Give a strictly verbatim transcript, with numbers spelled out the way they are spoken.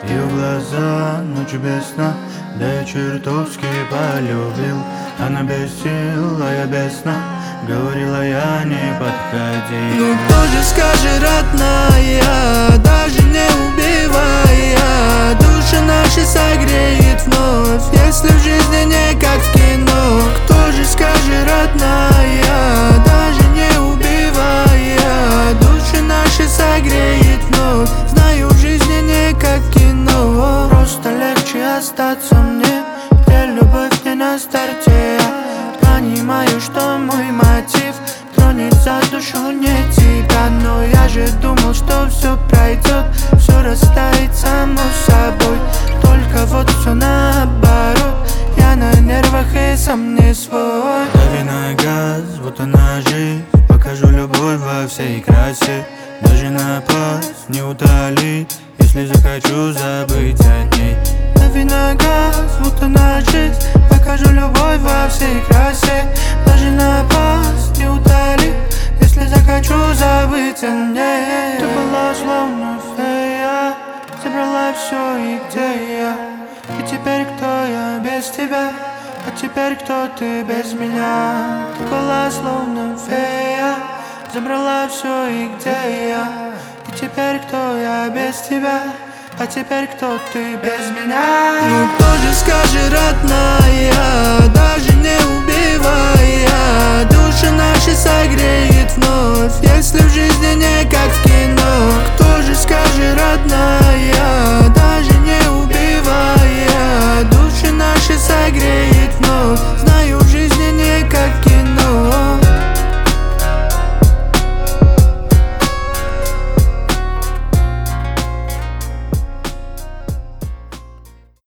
Ее глаза ночью без сна, да я чертовски полюбил. Она без сил, а я без сна, говорила я не подходи. Ну кто же скажет, родная, даже не убивая, души наши согреет вновь, если в жизни не как в кино. Кто же скажет, родная, даже не убивая, души наши согреет вновь, знаю, в жизни не как в кино. Просто легче остаться мне, где любовь не на старте. Понимаю, что мой мотив тронет за душу не тебя, но я же думал, что все пройдет, все растает само собой. Только вот все наоборот, я на нервах и сам не свой. Дави на газ, вот она жизнь, покажу любовь во всей красе. Даже напасть не утолит, если захочу забыть о ней. Дави на газ, вот она жизнь, покажу любовь во всей красе. Даже напасть не утолит, если захочу забыть о ней. Ты была словно фея, забрала все и где я. И теперь кто я без тебя, а теперь кто ты без меня. Ты была словно фея, забрала все и где я. И теперь кто я без тебя, а теперь кто ты без меня. Ну кто же скажет, родная, да